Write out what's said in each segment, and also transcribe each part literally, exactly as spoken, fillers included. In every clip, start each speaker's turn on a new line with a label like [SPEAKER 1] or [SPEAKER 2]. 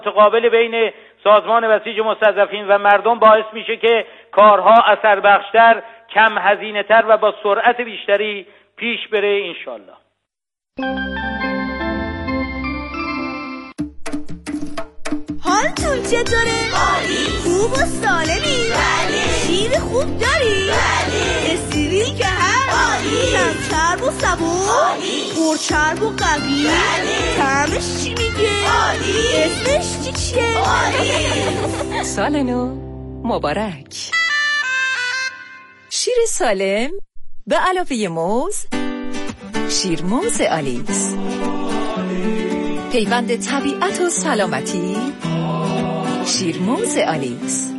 [SPEAKER 1] متقابل بین سازمان بسیج مستضعفین و مردم باعث میشه که کارها اثر بخشتر، کم هزینه تر و با سرعت بیشتری پیش بره انشالله.
[SPEAKER 2] حالتون چطوره؟ عالی. خوب و سالمی؟ بله. شیر خوب داری؟ بله. استریل که هست؟ عالی. کم چرب و صبور؟ عالی. پر چرب و قوی؟ بله. طعمش چی میگه؟ عالی. اسمش چی چیه؟ عالی.
[SPEAKER 3] سال نو مبارک. شیر سالم به علاوه موز، شیر موز آلیس، پیوند طبیعت و سلامتی. شیر موز آلیس،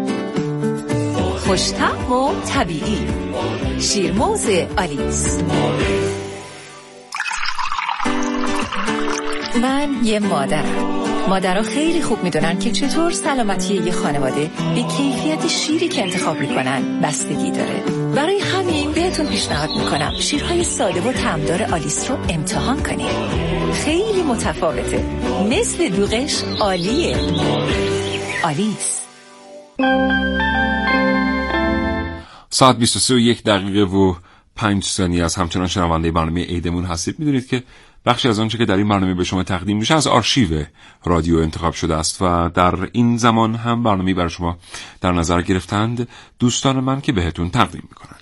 [SPEAKER 3] خوش‌طعم و طبیعی. شیر موز آلیس. من یه مادرم. مادرها خیلی خوب میدونن که چطور سلامتی یه خانواده به کیفیت شیری که انتخاب میکنن بستگی داره. برای همین بهتون پیشنهاد میکنم شیرهای ساده و طعمدار آلیس رو امتحان کنید. خیلی متفاوته، مثل دوغش عالیه. آلیس.
[SPEAKER 4] ساعت بیست و سه و یک دقیقه و پنج ثانیه از همچنان شنونده برنامه عیدمون هستید. میدونید که بخشی از آنچه که در این برنامه به شما تقدیم میشه از آرشیو رادیو انتخاب شده است و در این زمان هم برنامه‌ای برای شما در نظر گرفتند دوستان من که بهتون تقدیم میکنند.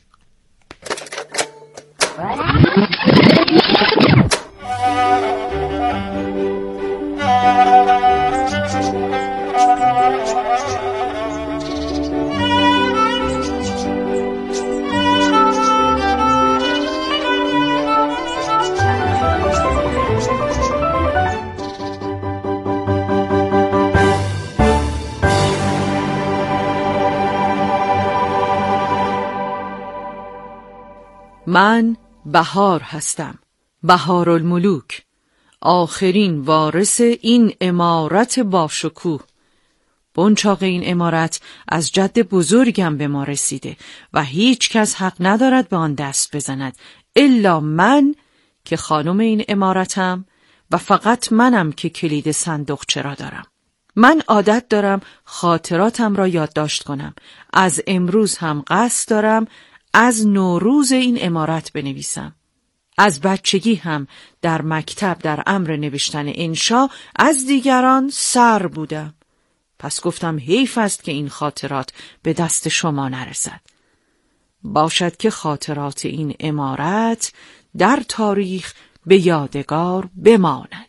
[SPEAKER 5] من بهار هستم، بهارالملوک، آخرین وارث این عمارت باشکوه. بنچاق این عمارت از جد بزرگم به ما رسیده و هیچ کس حق ندارد به آن دست بزند الا من که خانم این عمارتم و فقط منم که کلید صندوقچه را دارم. من عادت دارم خاطراتم را یادداشت کنم. از امروز هم قصد دارم از نوروز این عمارت بنویسم. از بچگی هم در مکتب در امر نوشتن انشا از دیگران سر بودم. پس گفتم حیف است که این خاطرات به دست شما نرسد. باشد که خاطرات این عمارت در تاریخ به یادگار بماند.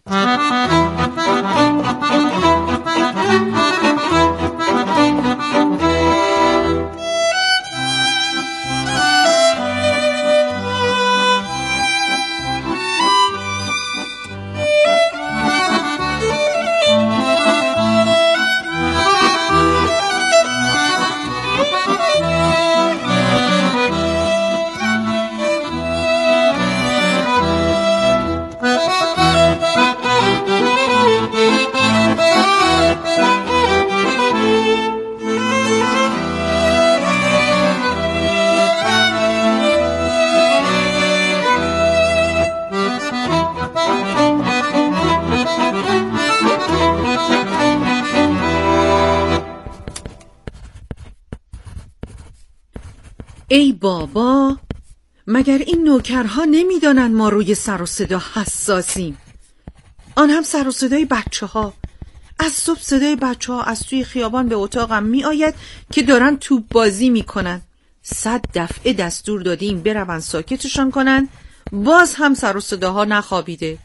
[SPEAKER 5] ای بابا، مگر این نوکرها نمیدانن ما روی سر و صدا حساسیم؟ آن هم سر و صدای بچه ها. از صبح صدای بچه ها از توی خیابان به اتاقم می آید که دارن توپ بازی می کنن. صد دفعه دستور دادیم برون ساکتشان کنن، باز هم سر و صداها نخوابیده.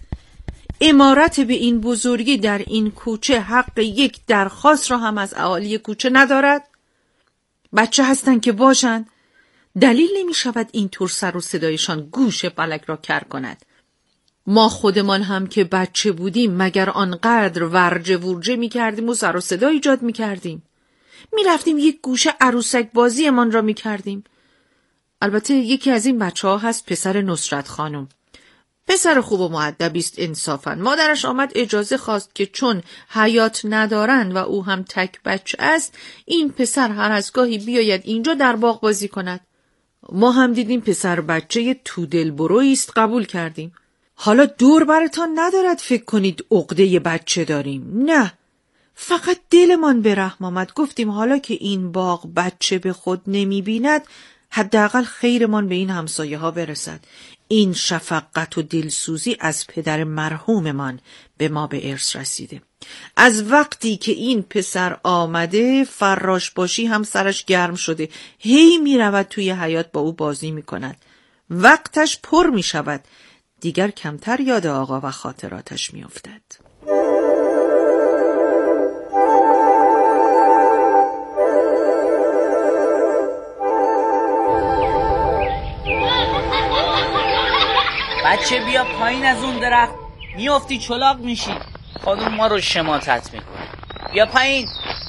[SPEAKER 5] عمارت به این بزرگی در این کوچه حق یک درخواست را هم از اهالی کوچه ندارد؟ بچه هستن که باشن، دلیل نمی شود این طور سر و صدایشان گوش فلک را کر کند. ما خودمان هم که بچه بودیم مگر آنقدر ورجه ورجه می کردیم و سر و صدا ایجاد می کردیم؟ می رفتیم یک گوشه عروسک بازی من را می کردیم. البته یکی از این بچه ها هست پسر نصرت خانم. پسر خوب و مؤدبی است انصافاً. مادرش آمد اجازه خواست که چون حیات ندارند و او هم تک بچه است، این پسر هر از گاهی بیاید اینجا در باغ بازی کند. ما هم دیدیم پسر بچه تو دلبرویی است، قبول کردیم. حالا دور برتان ندارد فکر کنید عقده بچه داریم. نه، فقط دلمان به رحم آمد. گفتیم حالا که این باغ بچه به خود نمی بیند، حداقل خیرمان به این همسایه ها برسد. این شفقت و دلسوزی از پدر مرحوممان به ما به ارث رسیده. از وقتی که این پسر آمده فراش باشی هم سرش گرم شده، هی می رود توی حیاط با او بازی می کند. وقتش پر می شود، دیگر کمتر یاد آقا و خاطراتش می افتد.
[SPEAKER 6] بچه بیا پایین از اون درخت، میافتی چلاق میشی. خانوم ما رو شماتت میکنه. بیا پایین.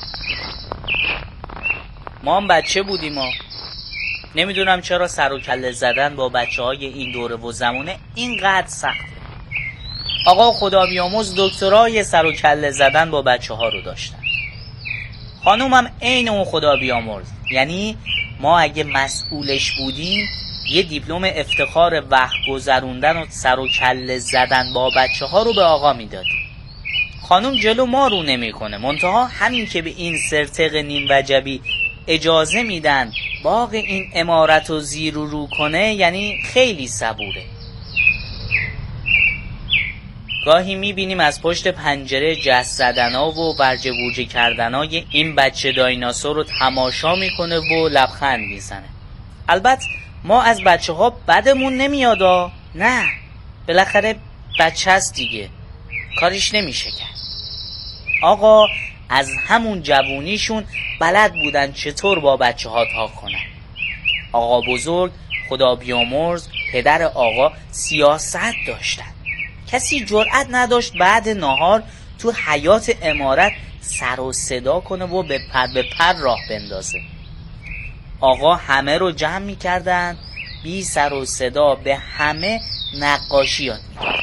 [SPEAKER 6] ما هم بچه بودیم ما. نمیدونم چرا سر و کله زدن با بچه های این دوره و زمونه اینقدر سخته. آقا خدا بیامرز دکترای سر و کله زدن با بچه ها رو داشتن. خانوم هم عین اون خدا بیامرز. یعنی ما اگه مسئولش بودیم یه دیپلم افتخار وقت گذروندن و سر و کله زدن با بچه ها رو به آقا میدادیم. خانم جلو ما رو نمی کنه، منتها همین که به این سرتق نیم وجبی اجازه میدن باغ این عمارت رو زیر و رو کنه یعنی خیلی صبوره. گاهی میبینیم از پشت پنجره جس زدنا و برجه بوجه کردنای این بچه دایناسور رو تماشا میکنه و لبخند میزنه. البته ما از بچه ها بدمون نمیادا، نه بالاخره بچه هست دیگه، کاریش نمیشه کرد. آقا از همون جوونیشون بلد بودن چطور با بچه ها تا کنن. آقا بزرگ خدا بیامرز پدر آقا سیاست داشتن. کسی جرأت نداشت بعد نهار تو حیات عمارت سر و صدا کنه و به پر به پر راه بندازه. آقا همه رو جمع میکردن، بی سر و صدا به همه نقاشی یاد میکردن.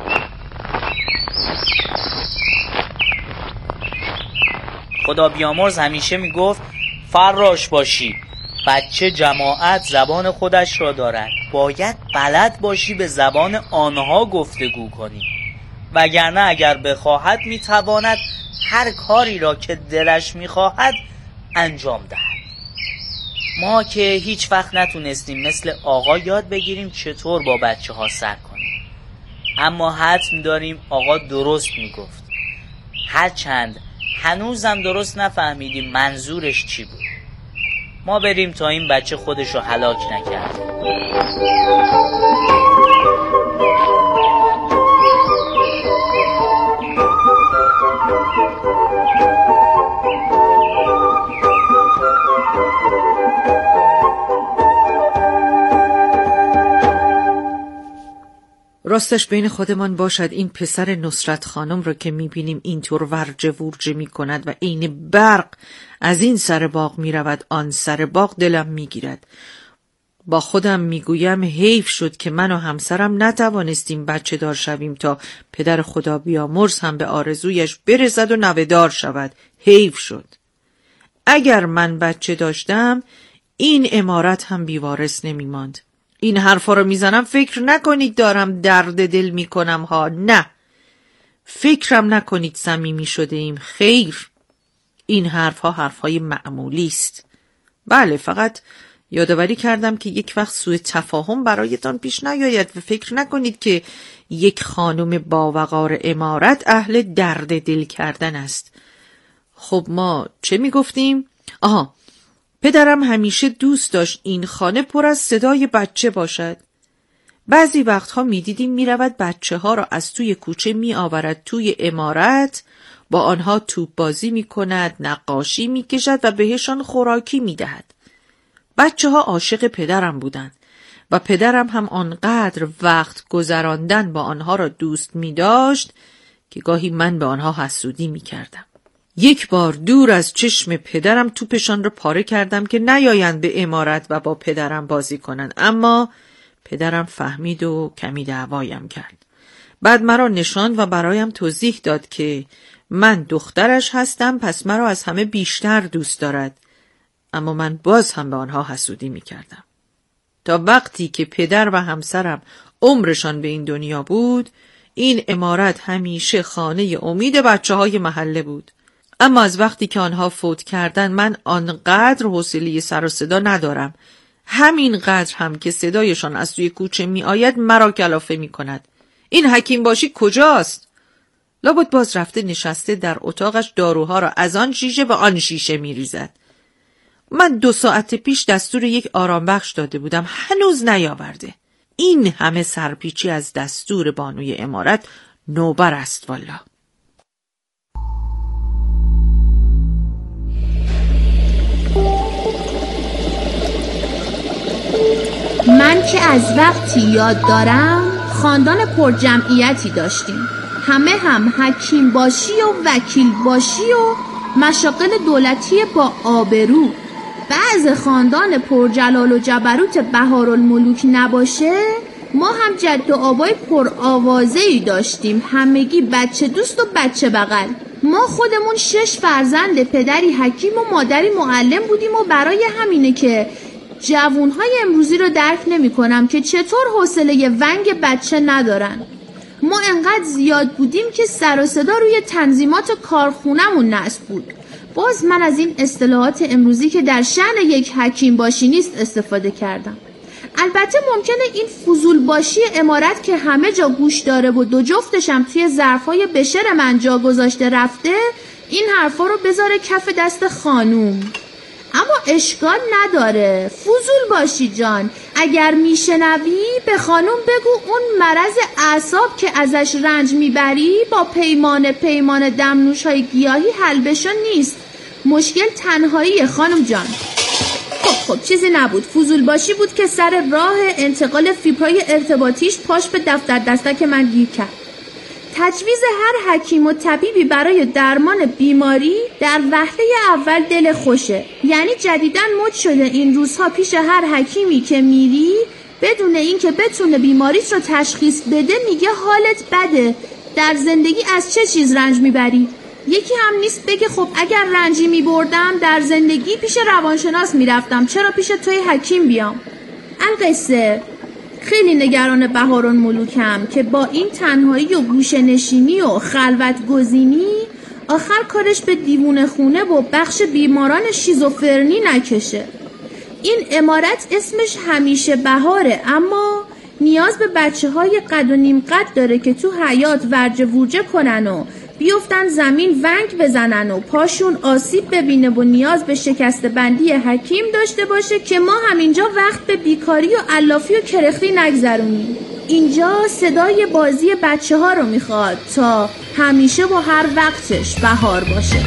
[SPEAKER 6] خدا بیامرز همیشه میگفت فراش باشی، بچه جماعت زبان خودش را دارد، باید بلد باشی به زبان آنها گفتگو کنی، وگرنه اگر بخواهد میتواند هر کاری را که دلش میخواهد انجام دهد. ما که هیچ وقت نتونستیم مثل آقا یاد بگیریم چطور با بچه ها سر کنیم، اما حتم داریم آقا درست میگفت، هرچند هنوزم درست نفهمیدیم منظورش چی بود. ما بریم تا این بچه خودشو هلاک نکرد.
[SPEAKER 5] راستش بین خودمان باشد این پسر نصرت خانم رو که میبینیم اینطور ورجه ورجه میکند و عین برق از این سر باغ میرود آن سر باغ دلم میگیرد. با خودم میگویم حیف شد که من و همسرم نتوانستیم بچه دار شویم تا پدر خدا بیامرز هم به آرزویش برسد و نوه‌دار شود. حیف شد. اگر من بچه داشتم این عمارت هم بیوارث نمیماند. این حرفا رو میزنم فکر نکنید دارم درد دل میکنم ها، نه، فکرم نکنید صمیمی شده ایم، خیر، این حرفها حرفهای معمولی است. بله، فقط یادآوری کردم که یک وقت سوء تفاهم برایتان پیش نیاید و فکر نکنید که یک خانم باوقار عمارت اهل درد دل کردن است. خب ما چه میگفتیم؟ آها، پدرم همیشه دوست داشت این خانه پر از صدای بچه باشد. بعضی وقتها می دیدیم می رود بچه ها را از توی کوچه می آورد توی عمارت، با آنها توپ بازی می کند، نقاشی می کشد و بهشان خوراکی می دهد. بچه ها عاشق پدرم بودند و پدرم هم آنقدر وقت گذراندن با آنها را دوست می داشت که گاهی من به آنها حسودی می کردم. یک بار دور از چشم پدرم توپشان را پاره کردم که نیایند به عمارت و با پدرم بازی کنند، اما پدرم فهمید و کمی دعوایم کرد. بعد مرا نشاند و برایم توضیح داد که من دخترش هستم، پس مرا از همه بیشتر دوست دارد، اما من باز هم به آنها حسودی می کردم. تا وقتی که پدر و همسرم عمرشان به این دنیا بود، این عمارت همیشه خانه امید بچه های محله بود. اما از وقتی که آنها فوت کردن من آنقدر حوصله سر و صدا ندارم. همین قدر هم که صدایشان از توی کوچه می آید مرا کلافه می کند. این حکیم باشی کجاست؟ لابد باز رفته نشسته در اتاقش داروها را از آن شیشه به آن شیشه می ریزد. من دو ساعت پیش دستور یک آرام بخش داده بودم، هنوز نیاورده. این همه سرپیچی از دستور بانوی امارت نوبر است والا.
[SPEAKER 7] من که از وقتی یاد دارم خاندان پر جمعیتی داشتیم، همه هم حکیم باشی و وکیل باشی و مشاغل دولتی با آبرو. بعض خاندان پر جلال و جبروت بهارالملوک نباشه، ما هم جد و آبای پر آوازه‌ای داشتیم، همگی بچه دوست و بچه بغل. ما خودمون شش فرزند، پدری حکیم و مادری معلم بودیم و برای همینه که جوانهای امروزی رو درک نمی کنم که چطور حوصله ونگ بچه ندارن. ما انقدر زیاد بودیم که سر و صدا روی تنظیمات کارخونمون نصب بود. باز من از این اصطلاحات امروزی که در شأن یک حکیم باشی نیست استفاده کردم. البته ممکنه این فضول باشی امارت که همه جا گوش داره و دو جفتشم توی ظرفای بشر من جا گذاشته رفته، این حرفا رو بذاره کف دست خانوم. اما اشکال نداره فضول باشی جان، اگر میشنوی به خانوم بگو اون مرض اعصاب که ازش رنج میبری با پیمان پیمان دمنوش های گیاهی حل بشو نیست. مشکل تنهایی خانوم جان. خب خب چیزی نبود، فضول باشی بود که سر راه انتقال فیبرهای ارتباطیش پاش به دفتر دستک من گیر کرد. تجویز هر حکیم و طبیبی برای درمان بیماری در وهله اول دل خوشه. یعنی جدیداً مد شده این روزها پیش هر حکیمی که میری بدون اینکه بتونه بیماریت رو تشخیص بده میگه حالت بده، در زندگی از چه چیز رنج میبری؟ یکی هم نیست بگه خب اگر رنجی میبردم در زندگی پیش روانشناس میرفتم، چرا پیش توی حکیم بیام؟ القصه خیلی نگران بهارالملوکم که با این تنهایی و گوشه نشینی و خلوت گزینی آخر کارش به دیوونه خونه و بخش بیماران شیزوفرنی نکشه. این امارت اسمش همیشه بهاره، اما نیاز به بچه های قد و نیم قد داره که تو حیات ورجه ورجه کنن و بیفتن زمین ونگ بزنن و پاشون آسیب ببینه و نیاز به شکست بندی حکیم داشته باشه که ما همینجا وقت به بیکاری و علافی و کرختی نگذرونیم. اینجا صدای بازی بچه ها رو میخواد تا همیشه و هر وقتش بهار باشه.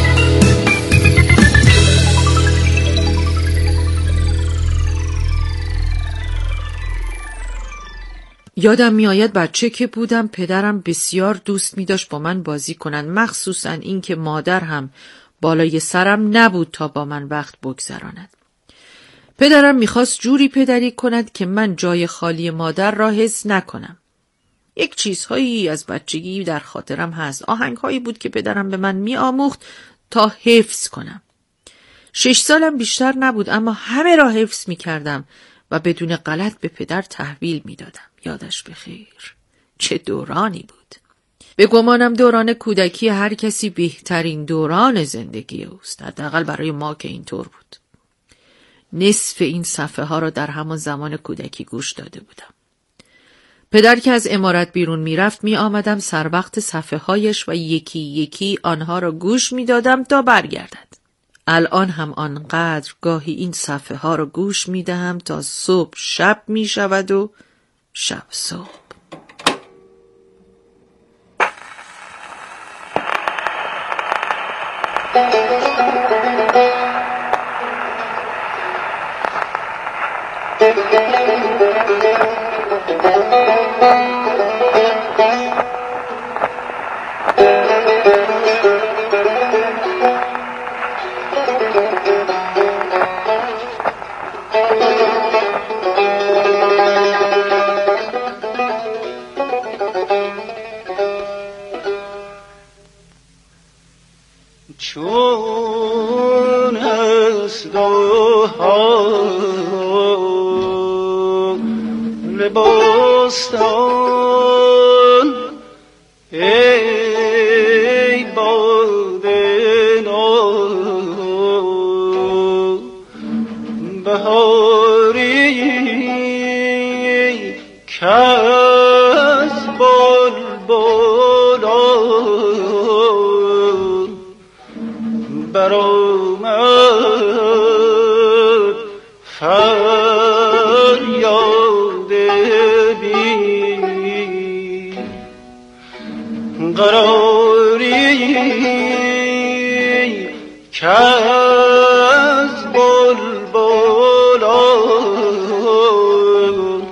[SPEAKER 5] یادم میآید بچه که بودم پدرم بسیار دوست می داشت با من بازی کنن، مخصوصا این که مادر هم بالای سرم نبود تا با من وقت بگذراند. پدرم میخواست جوری پدری کند که من جای خالی مادر را حس نکنم. یک چیزهایی از بچگی در خاطرم هست، آهنگهایی بود که پدرم به من می آموخت تا حفظ کنم. شش سالم بیشتر نبود اما همه را حفظ می کردم و بدون غلط به پدر تحویل می دادم. یادش بخیر، چه دورانی بود. به گمانم دوران کودکی هر کسی بهترین دوران زندگی اوست، حداقل برای ما که اینطور بود. نصف این صفحه ها را در همان زمان کودکی گوش داده بودم. پدر که از عمارت بیرون می رفت می آمدم سر وقت صفحه هایش و یکی یکی آنها را گوش می دادم تا برگردد. الان هم آنقدر گاهی این صفحه ها را گوش می دهم تا صبح شب می شود و شب صبح.
[SPEAKER 8] چون از دوحال بستان ای باد برآمد فریاد بی قراری که از بلبلان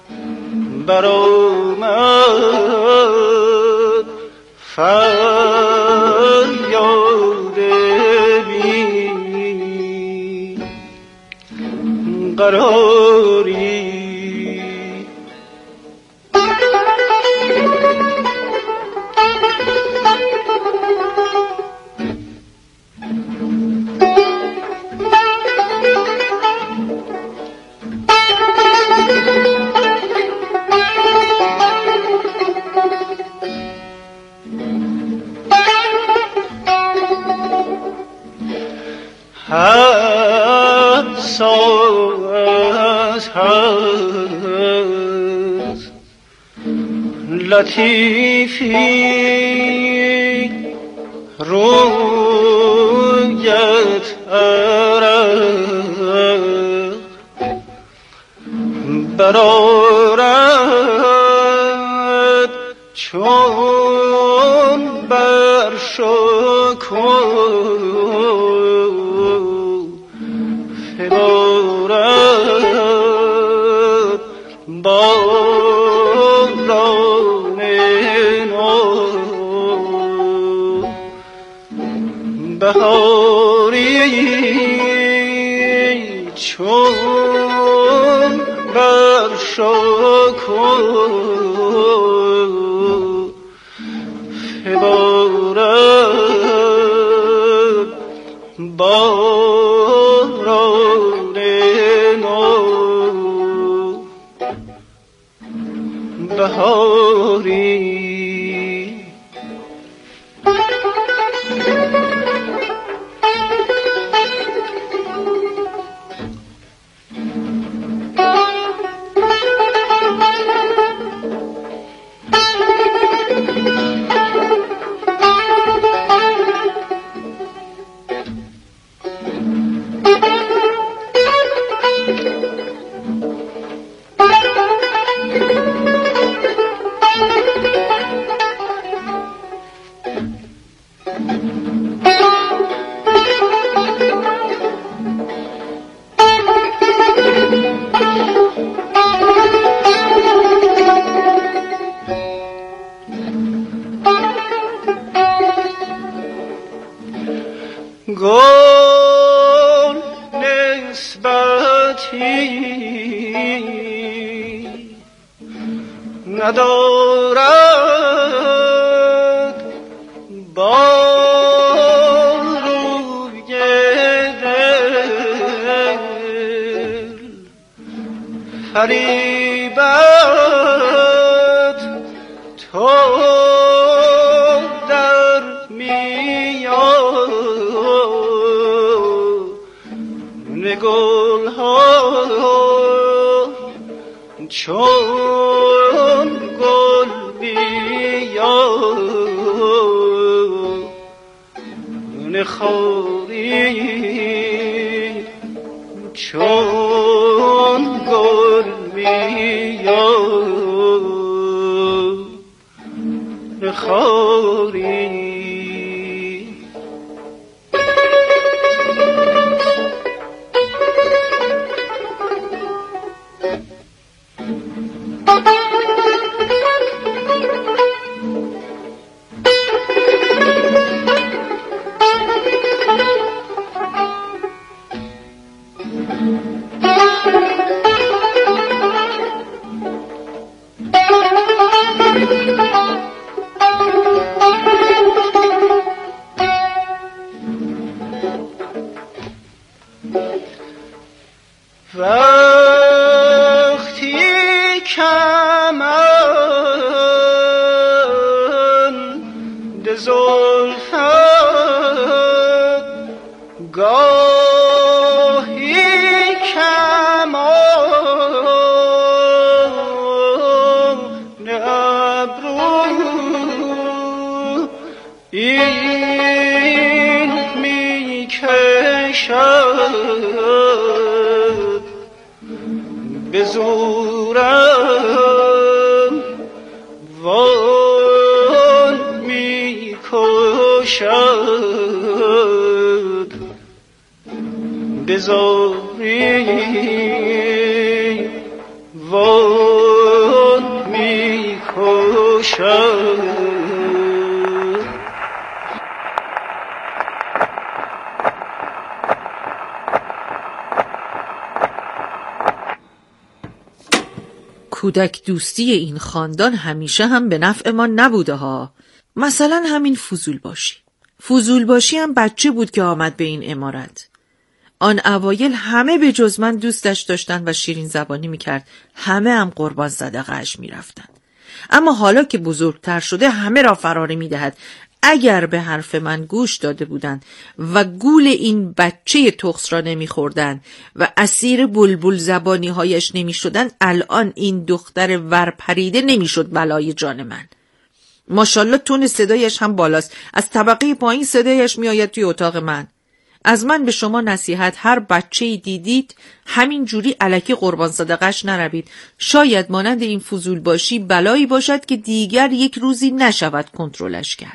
[SPEAKER 8] برآمد فریاد بی قراری. حس از حس لطیفی رویت عرق برآرد چون بر شکوه بارد باران نو بهاری چون بر شکوه بارد باران نو بهاری. گل نسبتی ندارد با روی دل فریبت تو در میان گل ها چون گل بیان خاری چون گل بیان خاری. وقتی کمند زلفت گاهی کمان ابرو این می به زورم وان می کشد به زاری وان می کشد.
[SPEAKER 5] کودک دوستی این خاندان همیشه هم به نفع ما نبوده ها. مثلا همین فضول باشی. فضول باشی هم بچه بود که آمد به این عمارت. آن اوایل همه به جز من دوستش داشتن و شیرین زبانی میکرد. همه هم قربان صدقه‌اش میرفتن. اما حالا که بزرگتر شده همه را فراری میدهد. اگر به حرف من گوش داده بودند و گول این بچه تخس را نمیخوردن و اسیر بلبل زبانی هایش نمیشدن، الان این دختر ورپریده نمیشد بلای جان من. ماشاءالله تون صدایش هم بالاست. از طبقه پایین صدایش میآید توی اتاق من. از من به شما نصیحت، هر بچه‌ای دیدید همین جوری الکی قربان صدقش نروید. شاید مانند این فضول باشی بلایی باشد که دیگر یک روزی نشود کنترلش کرد.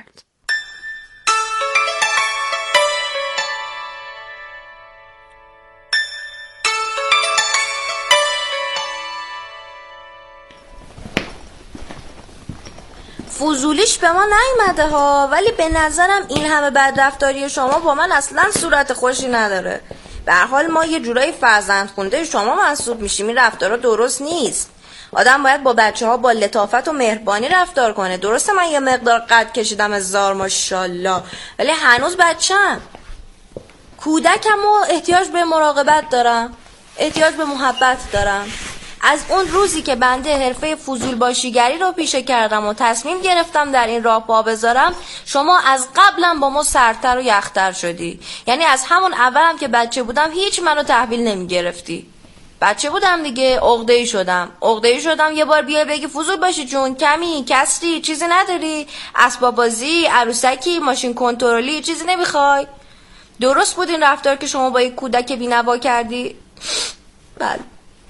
[SPEAKER 9] فضولیش به ما نیومده ها، ولی به نظرم این همه بدرفتاری شما با من اصلا صورت خوشی نداره. به هر حال ما یه جورایی فرزند خونده شما محسوب میشیم. این رفتارا درست نیست. آدم باید با بچه ها با لطافت و مهربانی رفتار کنه. درسته من یه مقدار قد کشیدم از زار ماشاءالله، ولی هنوز بچه‌ام. کودکم و احتیاج به مراقبت دارم، احتیاج به محبت دارم. از اون روزی که بنده حرفه فضول باشیگری رو پیشه کردم و تصمیم گرفتم در این راه پا بذارم، شما از قبلم با ما سرتر و یختر شدی. یعنی از همون اولم که بچه بودم هیچ منو تحویل نمی گرفتی. بچه بودم دیگه، عقده‌ای شدم عقده‌ای شدم یه بار بیای بگی فضول باشی جون، کمی کسری چیزی نداری، اسباب بازی، عروسکی، ماشین کنترلی چیزی نمیخوای. درست بود این رفتار که شما با یک کودک بی‌نوا کردی؟ بله.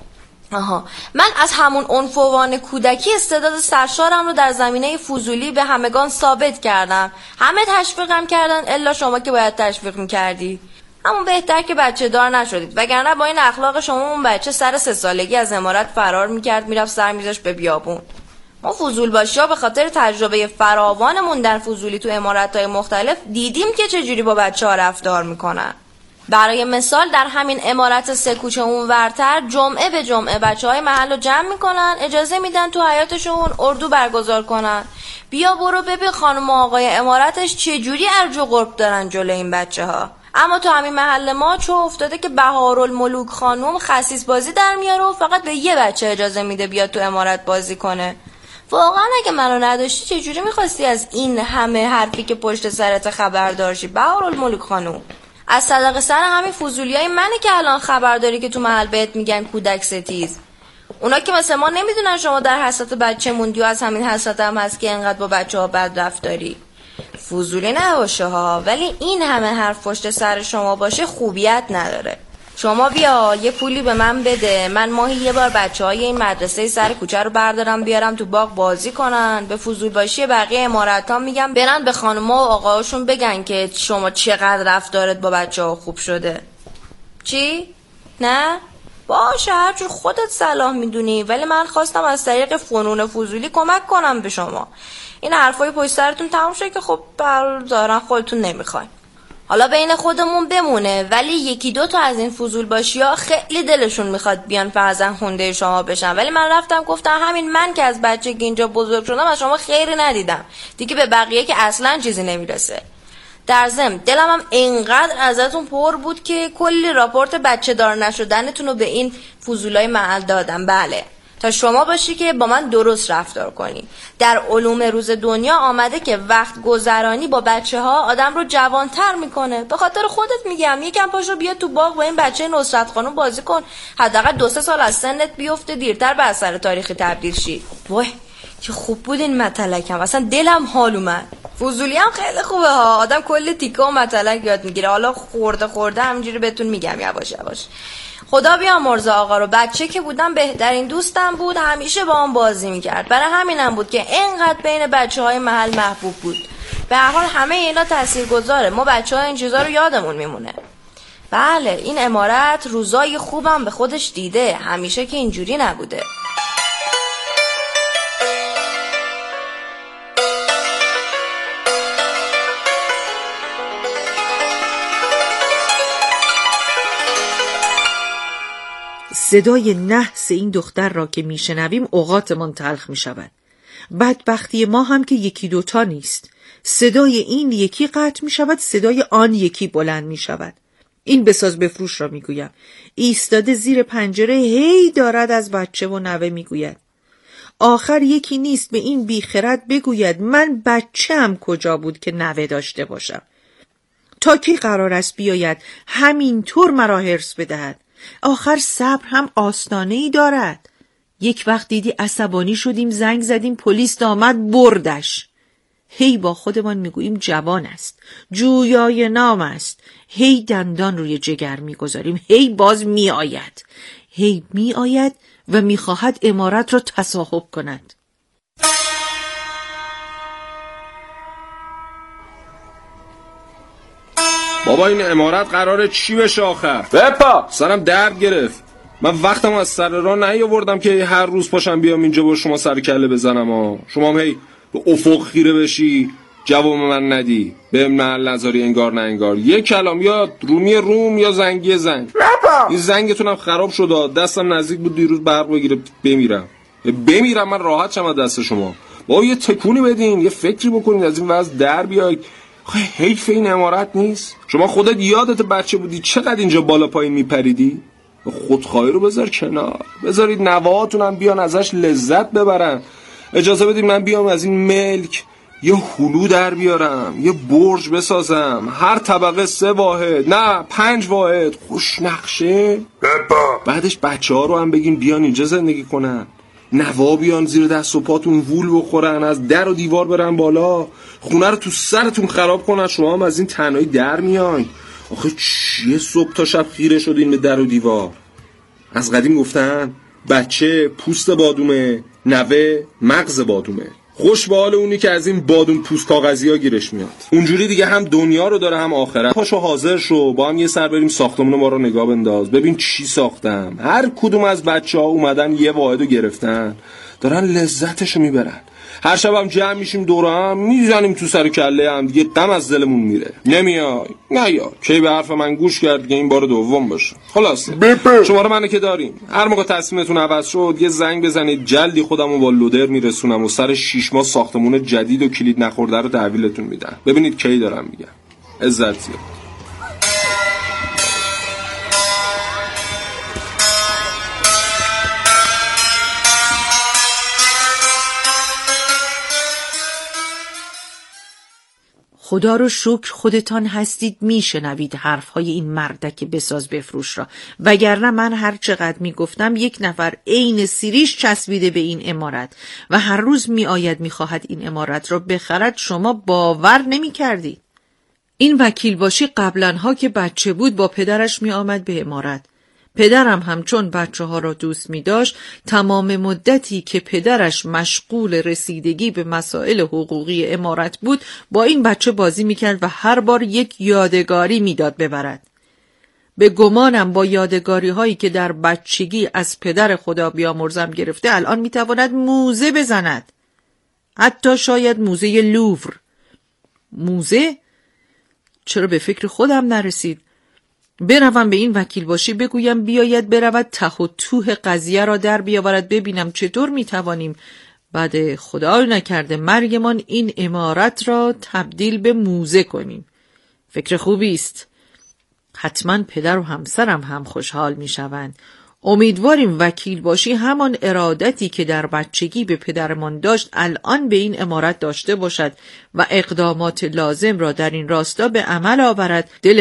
[SPEAKER 9] آها، من از همون عنفوان کودکی استعداد سرشارم رو در زمینه فضولی به همگان ثابت کردم. همه تشویقم کردن الا شما که باید تشویق میکردی. همون بهتر که بچه دار نشدید، وگرنه با این اخلاق شما اون بچه سر سه سالگی از عمارت فرار میکرد، میرفت سر میذاش به بیابون. ما فضول باشی ها به خاطر تجربه فراوانمون در فضولی تو عمارت‌های مختلف دیدیم که چجوری با بچه ها رفتار میکنن. برای مثال در همین عمارت سه کوچه اون ورتر جمعه به جمعه بچه های محل رو جمع میکنن، اجازه میدن تو حیاتشون اردو برگزار کنن. بیا برو ببین خانم و آقای عمارتش چجوری ارج و قرب دارن جلو این بچه ها. اما تو همین محل ما چه افتاده که بهارالملوک خانم خسیس بازی در میاره و فقط به یه بچه اجازه میده بیاد تو عمارت بازی کنه. واقعا اگه منو نداشتی چجوری میخواستی از این همه حرفی که پشت سرت خبر داشتی بهارالملوک خانم؟ از صدق سر همین فضولیای منه که الان خبر داری که تو محل بهت میگن کودک ستیز. اونا که مثل ما نمیدونن شما در حسرت بچه موندی و از همین حسرت هم هست که انقدر با بچه ها بد رفتاری. فضولی نباشه ها، ولی این همه حرف پشت سر شما باشه خوبیت نداره. شما بیا یه پولی به من بده، من ماهی یه بار بچه های این مدرسه سر کوچه رو بردارم بیارم تو باغ بازی کنن. به فضول باشی بقیه امارت ها میگم برن به خانم و آقاهاشون بگن که شما چقدر رفتارت با بچه ها خوب شده. چی؟ نه؟ باشه هرچون خودت صلاح میدونی، ولی من خواستم از طریق فنون فضولی کمک کنم به شما. این حرفای پشت سرتون تموم شد که خب ظاهرا خودتون نمیخواین. حالا بین خودمون بمونه، ولی یکی دو تا از این فضول باشی ها خیلی دلشون میخواد بیان فرزند خونده شما بشن، ولی من رفتم گفتم همین من که از بچگی اینجا بزرگ شدم از شما خیری ندیدم دیگه، به بقیه که اصلا چیزی نمیرسه. در ضمن دلم هم اینقدر ازتون پر بود که کلی راپورت بچه دار نشدنتون رو به این فضولای محل دادم. بله، تا شما باشی که با من درست رفتار کنی. در علوم روز دنیا آمده که وقت گذرانی با بچه ها آدم رو جوانتر میکنه. به خاطر خودت میگم یکم پاشو بیا تو باغ با این بچه نصرت خانم بازی کن، حداقل دو سه سال از سنت بیفته دیرتر به اثر تاریخی تبدیل شی. وای چه خوب بود این متلکم، اصلا دلم حال اومد. فضولی هم خیلی خوبه ها، آدم کل تیکه و متلک یاد میگیره. حالا خورده خورده همینجوری بهتون میگم یواش یواش. خدا بیامرزه آقا رو، بچه که بودم بهترین دوستم بود، همیشه با هم بازی میکرد. برای همینم بود که اینقدر بین بچه های محل محبوب بود. به هر حال همه اینا تاثیرگذاره، ما بچه ها این چیزا رو یادمون میمونه. بله این عمارت روزای خوبم به خودش دیده، همیشه که اینجوری نبوده.
[SPEAKER 5] صدای نحس این دختر را که میشنویم اوقاتمان تلخ میشود. بدبختی ما هم که یکی دوتا نیست. صدای این یکی قطع میشود، صدای آن یکی بلند میشود. این بساز بفروش را میگویم. ایستاده زیر پنجره هی دارد از بچه و نوه میگوید. آخر یکی نیست به این بیخرد بگوید من بچه‌ام کجا بود که نوه داشته باشم. تا کی قرار است بیاید همینطور مرا حرص بدهد؟ آخر صبر هم آستانه‌ای دارد. یک وقت دیدی عصبانی شدیم، زنگ زدیم، پلیس آمد بردش. هی با خودمان میگوییم جوان است، جویای نام است. هی دندان روی جگر میگذاریم، هی باز میآید، هی میآید و میخواهد عمارت را تصاحب کند.
[SPEAKER 10] بابا این عمارت قراره چی بشه آخر؟ بپا سرم درد گرفت. من وقتم از سر راه نیاوردم که هر روز پاشم بیام اینجا با شما سر کله بزنم ها. شما هم هی به افق خیره بشی جواب من ندی، به محل نظاری انگار نه انگار. یک کلام یا رومی روم یا زنگی زنگ. این زنگتونم خراب شد، دستم نزدیک بود دیروز برق بگیره بمیرم. بمیرم من راحت شم از دست شما. با یه تکونی بدین، یه فکری بکنین از این وضع در بیاید. حیف این عمارت نیست؟ شما خودت یادت بچه بودی چقدر اینجا بالا پایین میپریدی؟ خودخواهی رو بذار کنار، بذارید نوهاتونم بیان ازش لذت ببرن. اجازه بدید من بیام از این ملک یه هلو در بیارم، یه برج بسازم، هر طبقه سه واحد نه پنج واحد، خوش نقشه. بعدش بچه ها رو هم بگیم بیان اینجا زندگی کنن، نوا بیان زیر دست و پاتون وول بخورن، از در و دیوار برن بالا، خونه رو تو سرتون خراب کنن، شما هم از این تنهایی در میان. آخه چیه صبح تا شب خیره شدین به در و دیوار؟ از قدیم گفتن بچه پوست بادومه، نوه مغز بادومه. خوش به حال اونی که از این بادوم پوست کاغذی ها گیرش میاد. اونجوری دیگه هم دنیا رو داره هم آخرت. پاشو حاضر شو با هم یه سر بریم ساختمون ما رو نگاه بنداز، ببین چی ساختم. هر کدوم از بچه ها اومدن یه واحدو گرفتن، دارن لذتشو میبرن. هر شب هم جمع میشیم دور هم میزنیم تو سر کله هم دیگه، غم از دلمون میره. نمیای نیا کی به حرف من گوش کرد که این بار دوم باشه. خلاص شما رو منو که داریم، هر موقع تصمیمتون عوض شد یه زنگ بزنید، جلدی خودمو با لودر میرسونم و سر شش ماه ساختمون جدید و کلید نخورده رو تحویلتون میدم. ببینید کی دارم میگم. عزت زیاد.
[SPEAKER 5] خدا رو شکر خودتان هستید میشنوید حرفهای این مردک بساز بفروش را، وگرنه من هر چقدر میگفتم یک نفر عین سیریش چسبیده به این عمارت و هر روز میآید میخواهد این عمارت را بخرد، شما باور نمیکردید. این وکیل باشی قبلنها که بچه بود با پدرش میآمد به عمارت. پدرم هم چون بچه ها را دوست می داشت، تمام مدتی که پدرش مشغول رسیدگی به مسائل حقوقی عمارت بود با این بچه بازی می کرد و هر بار یک یادگاری می داد ببرد. به گمانم با یادگاری هایی که در بچگی از پدر خدا بیامرزم گرفته الان می تواند موزه بزند. حتی شاید موزه لوور. موزه؟ چرا به فکر خودم نرسید؟ بروم به این وکیل باشی بگویم بیاید برود ته و توه قضیه را در بیاورد، ببینم چطور میتوانیم بعد خدا نکرده مرگمان این عمارت را تبدیل به موزه کنیم. فکر خوبی است. حتما پدر و همسرم هم خوشحال میشوند. امیدواریم وکیل باشی همان ارادتی که در بچگی به پدرمان داشت الان به این عمارت داشته باشد و اقدامات لازم را در این راستا به عمل آورد. دل